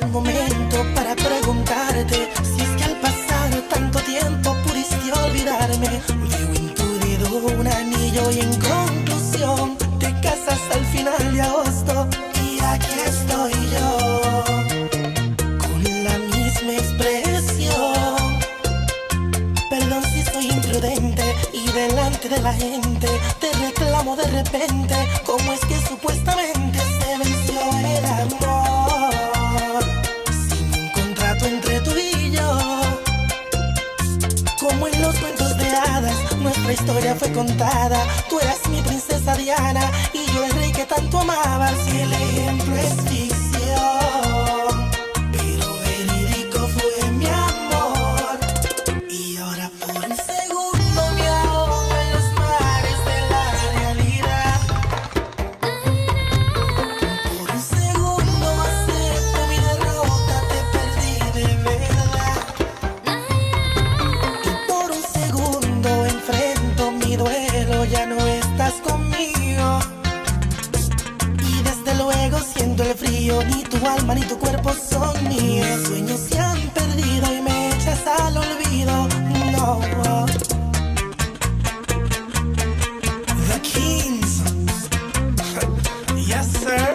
buen momento para preguntarte si es que al pasar tanto tiempo pudiste olvidarme. Veo en tu dedo un anillo y en conclusión te casas al final de agosto. Y aquí estoy yo con la misma expresión. Perdón si soy imprudente y delante de la gente te reclamo de repente. ¿Cómo es que supuestamente se venció el amor sin un contrato entre tú y yo? Como en los cuentos de hadas, nuestra historia fue contada. Tú eras mi princesa Diana y yo el rey que tanto amabas. Y el ejemplo es ficción, pero verídico fue mi amor. Y ahora por un segundo me ahogo en los mares de la realidad. Por un segundo acepto mi derrota, te perdí de verdad. Y por un segundo enfrento mi duelo, ya no estás conmigo. Y desde luego siento el frío, ni tu alma ni tu cuerpo son míos. Mis sueños se han perdido y me echas al olvido. No. The Kings. Yes, sir.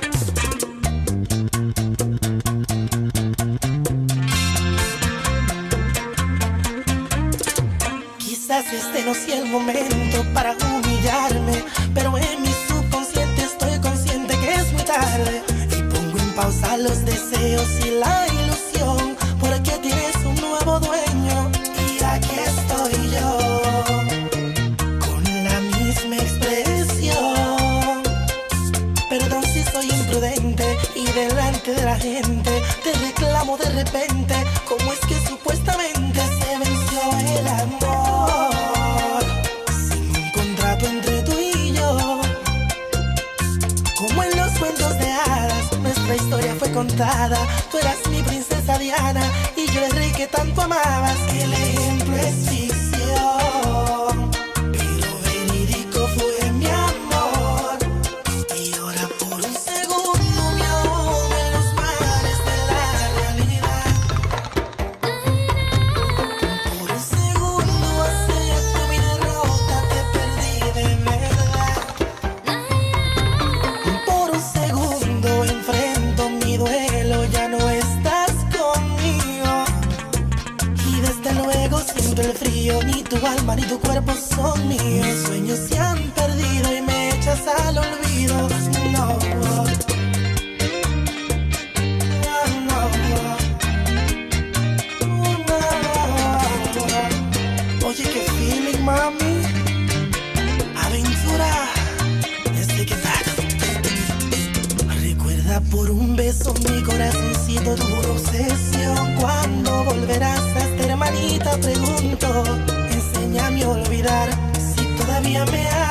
Quizás este no sea el momento para humillarme, pero en mi subconsciente estoy consciente que es muy tarde. Y pongo en pausa los deseos y la ilusión, porque tienes un nuevo dueño. Y aquí estoy yo con la misma expresión. Perdón si soy imprudente y delante de la gente te reclamo de repente. ¿Cómo es que supuestamente se venció el amor sin un contrato entre tú y yo? Como en los cuentos de hadas, nuestra historia fue contada. Tú eras mi princesa Diana y yo el rey que tanto amabas. El ejemplo es ficción, pero verídico fue mi amor. Y ahora por un segundo me ahogo en los mares de la realidad. Por un segundo acepto mi derrota, te perdí de verdad. Por un segundo enfrento mi duelo, ya no estás conmigo. Y desde luego siento el frío, ni tu alma ni tu cuerpo son míos. Mis sueños se han perdido y me echas al olvido. No. Oye, qué feeling, mami. Aventura. Desde que tal. Recuerda por un beso mi corazoncito tuvo obsesión. ¿Cuándo volverás a esta hermanita? Pregunto. Enséñame a olvidar si todavía me amas.